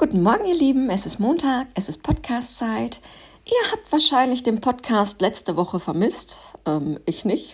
Guten Morgen, ihr Lieben. Es ist Montag, es ist Podcast-Zeit. Ihr habt wahrscheinlich den Podcast letzte Woche vermisst. Ich nicht.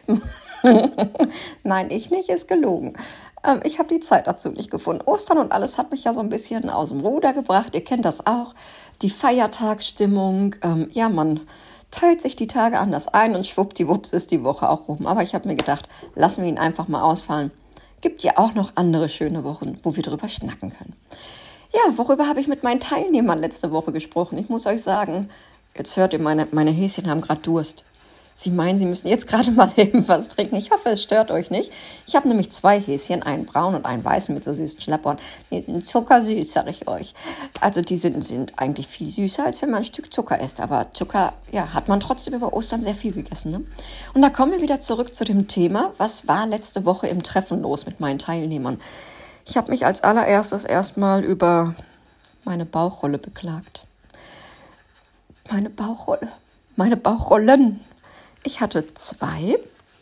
Nein, ich nicht, ist gelogen. Ich habe die Zeit dazu nicht gefunden. Ostern und alles hat mich ja so ein bisschen aus dem Ruder gebracht. Ihr kennt das auch. Die Feiertagsstimmung. Man teilt sich die Tage anders ein und schwuppdiwupps ist die Woche auch rum. Aber ich habe mir gedacht, lassen wir ihn einfach mal ausfallen. Gibt ja auch noch andere schöne Wochen, wo wir drüber schnacken können. Ja, worüber habe ich mit meinen Teilnehmern letzte Woche gesprochen? Ich muss euch sagen, jetzt hört ihr, meine Häschen haben gerade Durst. Sie meinen, sie müssen jetzt gerade mal eben was trinken. Ich hoffe, es stört euch nicht. Ich habe nämlich 2 Häschen, einen braun und einen weißen mit so süßen Schlappohren. Die sind zuckersüß, sage ich euch. Also die sind eigentlich viel süßer, als wenn man ein Stück Zucker isst. Aber Zucker, hat man trotzdem über Ostern sehr viel gegessen. Ne? Und da kommen wir wieder zurück zu dem Thema, was war letzte Woche im Treffen los mit meinen Teilnehmern? Ich habe mich als allererstes erstmal über meine Bauchrolle beklagt. Meine Bauchrollen. Ich hatte 2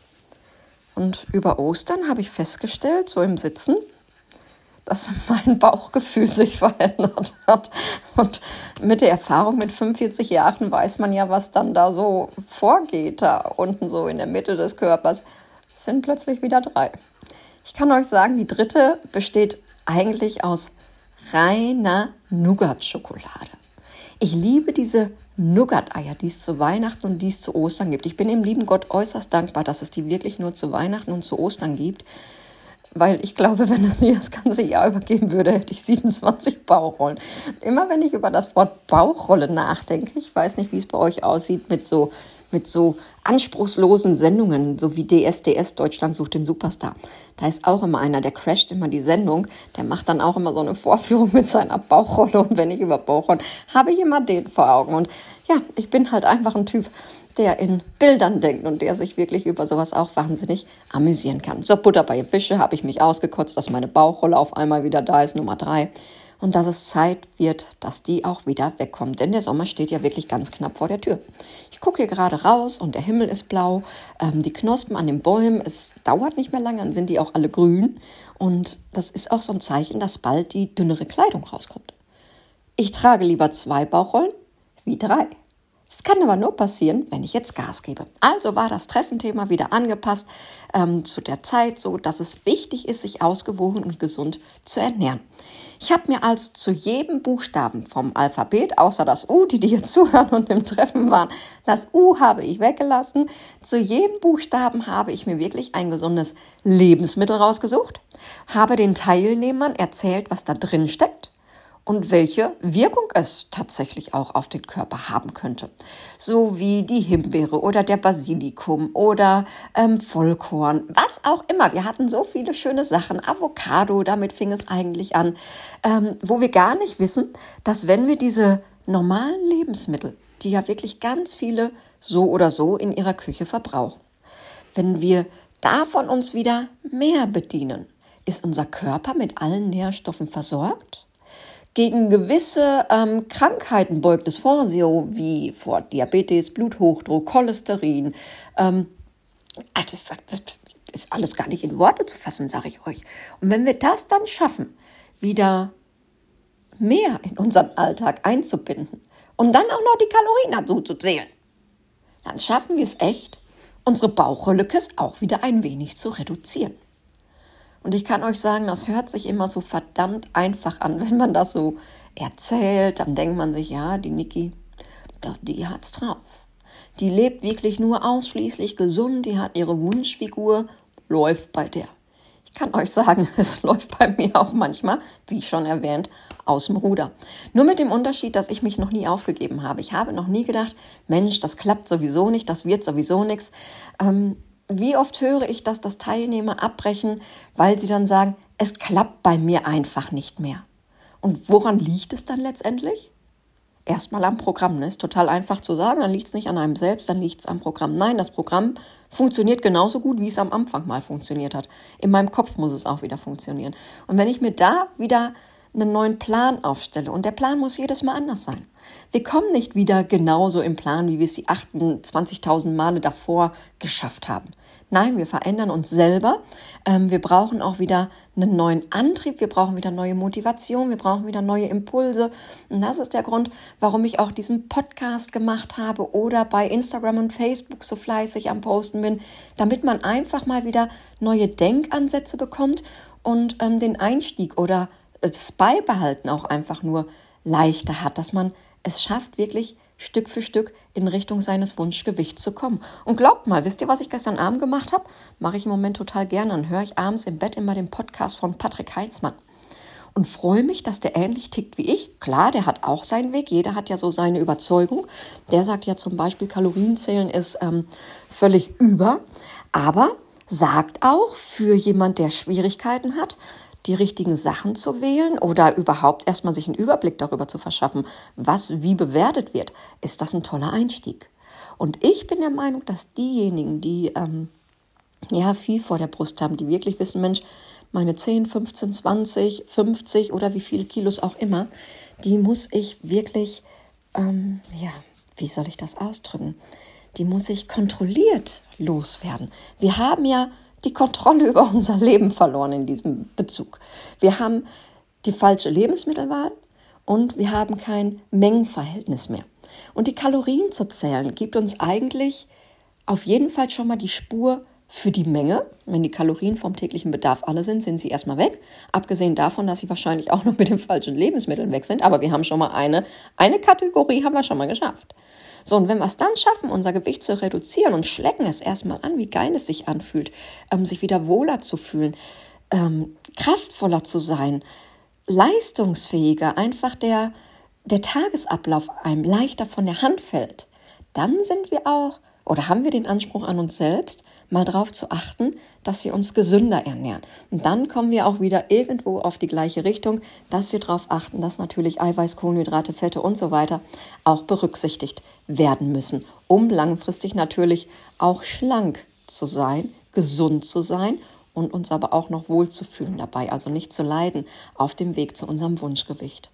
und über Ostern habe ich festgestellt, so im Sitzen, dass mein Bauchgefühl sich verändert hat. Und mit der Erfahrung mit 45 Jahren weiß man ja, was dann da so vorgeht, da unten so in der Mitte des Körpers. Es sind plötzlich wieder 3. Ich kann euch sagen, die 3. besteht eigentlich aus reiner Nougat-Schokolade. Ich liebe diese Nougat-Eier, die es zu Weihnachten und die es zu Ostern gibt. Ich bin dem lieben Gott äußerst dankbar, dass es die wirklich nur zu Weihnachten und zu Ostern gibt. Weil ich glaube, wenn es mir das ganze Jahr übergeben würde, hätte ich 27 Bauchrollen. Immer wenn ich über das Wort Bauchrolle nachdenke, ich weiß nicht, wie es bei euch aussieht, mit so anspruchslosen Sendungen, so wie DSDS, Deutschland sucht den Superstar. Da ist auch immer einer, der crasht immer die Sendung, der macht dann auch immer so eine Vorführung mit seiner Bauchrolle. Und wenn ich über Bauchrollen, habe ich immer den vor Augen. Und ja, ich bin halt einfach ein Typ, der in Bildern denkt und der sich wirklich über sowas auch wahnsinnig amüsieren kann. So, Butter bei Fische, habe ich mich ausgekotzt, dass meine Bauchrolle auf einmal wieder da ist, Nummer 3. Und dass es Zeit wird, dass die auch wieder wegkommt. Denn der Sommer steht ja wirklich ganz knapp vor der Tür. Ich gucke hier gerade raus und der Himmel ist blau. Die Knospen an den Bäumen, es dauert nicht mehr lange, dann sind die auch alle grün. Und das ist auch so ein Zeichen, dass bald die dünnere Kleidung rauskommt. Ich trage lieber 2 Bauchrollen wie 3. Es kann aber nur passieren, wenn ich jetzt Gas gebe. Also war das Treffenthema wieder angepasst zu der Zeit, so dass es wichtig ist, sich ausgewogen und gesund zu ernähren. Ich habe mir also zu jedem Buchstaben vom Alphabet, außer das U, die hier zuhören und im Treffen waren, das U habe ich weggelassen. Zu jedem Buchstaben habe ich mir wirklich ein gesundes Lebensmittel rausgesucht, habe den Teilnehmern erzählt, was da drin steckt und welche Wirkung es tatsächlich auch auf den Körper haben könnte. So wie die Himbeere oder der Basilikum oder Vollkorn, was auch immer. Wir hatten so viele schöne Sachen. Avocado, damit fing es eigentlich an, wo wir gar nicht wissen, dass wenn wir diese normalen Lebensmittel, die ja wirklich ganz viele so oder so in ihrer Küche verbrauchen, wenn wir davon uns wieder mehr bedienen, ist unser Körper mit allen Nährstoffen versorgt? Gegen gewisse Krankheiten beugt es vor, so wie vor Diabetes, Bluthochdruck, Cholesterin. Das ist alles gar nicht in Worte zu fassen, sage ich euch. Und wenn wir das dann schaffen, wieder mehr in unseren Alltag einzubinden und dann auch noch die Kalorien dazu zu zählen, dann schaffen wir es echt, unsere Bauchrollekes auch wieder ein wenig zu reduzieren. Und ich kann euch sagen, das hört sich immer so verdammt einfach an, wenn man das so erzählt. Dann denkt man sich, ja, die Niki, die hat's drauf. Die lebt wirklich nur ausschließlich gesund, die hat ihre Wunschfigur, läuft bei der. Ich kann euch sagen, es läuft bei mir auch manchmal, wie schon erwähnt, aus dem Ruder. Nur mit dem Unterschied, dass ich mich noch nie aufgegeben habe. Ich habe noch nie gedacht, Mensch, das klappt sowieso nicht, das wird sowieso nichts. Wie oft höre ich, dass das Teilnehmer abbrechen, weil sie dann sagen, es klappt bei mir einfach nicht mehr. Und woran liegt es dann letztendlich? Erstmal am Programm. Ne? Ist total einfach zu sagen, dann liegt es nicht an einem selbst, dann liegt es am Programm. Nein, das Programm funktioniert genauso gut, wie es am Anfang mal funktioniert hat. In meinem Kopf muss es auch wieder funktionieren. Und wenn ich mir da wieder einen neuen Plan aufstelle. Und der Plan muss jedes Mal anders sein. Wir kommen nicht wieder genauso im Plan, wie wir es die 28.000 Male davor geschafft haben. Nein, wir verändern uns selber. Wir brauchen auch wieder einen neuen Antrieb. Wir brauchen wieder neue Motivation. Wir brauchen wieder neue Impulse. Und das ist der Grund, warum ich auch diesen Podcast gemacht habe oder bei Instagram und Facebook so fleißig am Posten bin, damit man einfach mal wieder neue Denkansätze bekommt und den Einstieg oder das Beibehalten auch einfach nur leichter hat, dass man es schafft, wirklich Stück für Stück in Richtung seines Wunschgewichts zu kommen. Und glaubt mal, wisst ihr, was ich gestern Abend gemacht habe? Mache ich im Moment total gerne und höre ich abends im Bett immer den Podcast von Patrick Heitzmann. Und freue mich, dass der ähnlich tickt wie ich. Klar, der hat auch seinen Weg. Jeder hat ja so seine Überzeugung. Der sagt ja zum Beispiel, Kalorienzählen ist völlig über. Aber sagt auch, für jemand, der Schwierigkeiten hat, die richtigen Sachen zu wählen oder überhaupt erstmal sich einen Überblick darüber zu verschaffen, was wie bewertet wird, ist das ein toller Einstieg. Und ich bin der Meinung, dass diejenigen, die viel vor der Brust haben, die wirklich wissen, Mensch, meine 10, 15, 20, 50 oder wie viele Kilos auch immer, die muss ich wirklich, wie soll ich das ausdrücken? Die muss ich kontrolliert loswerden. Wir haben ja die Kontrolle über unser Leben verloren in diesem Bezug. Wir haben die falsche Lebensmittelwahl und wir haben kein Mengenverhältnis mehr. Und die Kalorien zu zählen, gibt uns eigentlich auf jeden Fall schon mal die Spur für die Menge. Wenn die Kalorien vom täglichen Bedarf alle sind, sind sie erstmal weg. Abgesehen davon, dass sie wahrscheinlich auch noch mit den falschen Lebensmitteln weg sind. Aber wir haben schon mal eine Kategorie haben wir schon mal geschafft. So, und wenn wir es dann schaffen, unser Gewicht zu reduzieren und schlecken es erstmal an, wie geil es sich anfühlt, sich wieder wohler zu fühlen, kraftvoller zu sein, leistungsfähiger, einfach der Tagesablauf einem leichter von der Hand fällt, dann sind wir auch, oder haben wir den Anspruch an uns selbst, mal darauf zu achten, dass wir uns gesünder ernähren. Und dann kommen wir auch wieder irgendwo auf die gleiche Richtung, dass wir darauf achten, dass natürlich Eiweiß, Kohlenhydrate, Fette und so weiter auch berücksichtigt werden müssen, um langfristig natürlich auch schlank zu sein, gesund zu sein und uns aber auch noch wohlzufühlen dabei, also nicht zu leiden auf dem Weg zu unserem Wunschgewicht.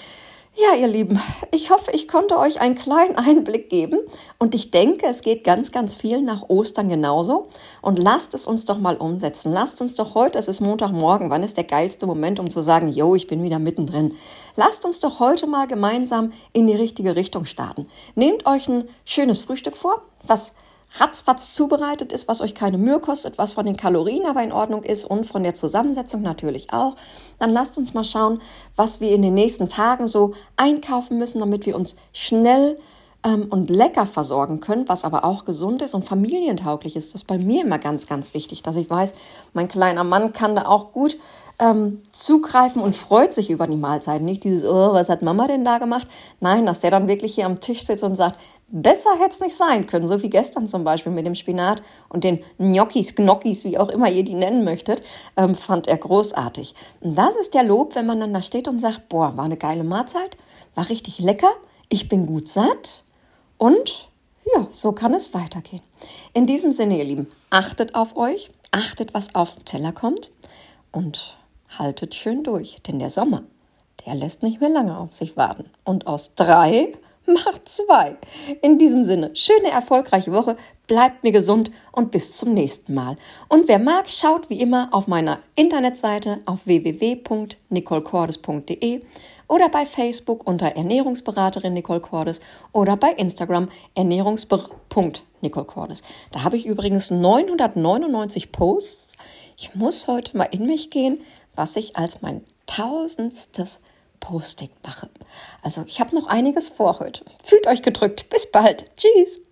Ja, ihr Lieben, ich hoffe, ich konnte euch einen kleinen Einblick geben und ich denke, es geht ganz, ganz viel nach Ostern genauso und lasst es uns doch mal umsetzen. Lasst uns doch heute, es ist Montagmorgen, wann ist der geilste Moment, um zu sagen, yo, ich bin wieder mittendrin. Lasst uns doch heute mal gemeinsam in die richtige Richtung starten. Nehmt euch ein schönes Frühstück vor, was ratzfatz zubereitet ist, was euch keine Mühe kostet, was von den Kalorien aber in Ordnung ist und von der Zusammensetzung natürlich auch. Dann lasst uns mal schauen, was wir in den nächsten Tagen so einkaufen müssen, damit wir uns schnell und lecker versorgen können, was aber auch gesund ist und familientauglich ist. Das ist bei mir immer ganz, ganz wichtig, dass ich weiß, mein kleiner Mann kann da auch gut zugreifen und freut sich über die Mahlzeiten. Nicht dieses, oh, was hat Mama denn da gemacht? Nein, dass der dann wirklich hier am Tisch sitzt und sagt, besser hätte es nicht sein können, so wie gestern zum Beispiel mit dem Spinat und den Gnocchis, Gnocchis, wie auch immer ihr die nennen möchtet, fand er großartig. Und das ist der Lob, wenn man dann da steht und sagt, boah, war eine geile Mahlzeit, war richtig lecker, ich bin gut satt und ja, so kann es weitergehen. In diesem Sinne, ihr Lieben, achtet auf euch, achtet, was auf den Teller kommt und haltet schön durch, denn der Sommer, der lässt nicht mehr lange auf sich warten. Und aus 3 macht 2. In diesem Sinne, schöne, erfolgreiche Woche, bleibt mir gesund und bis zum nächsten Mal. Und wer mag, schaut wie immer auf meiner Internetseite auf www.nicolecordes.de oder bei Facebook unter Ernährungsberaterin Nicole Cordes oder bei Instagram ernährungsber.nicolecordes. Da habe ich übrigens 999 Posts. Ich muss heute mal in mich gehen, was ich als mein 1000. Posting mache. Also ich habe noch einiges vor heute. Fühlt euch gedrückt. Bis bald. Tschüss.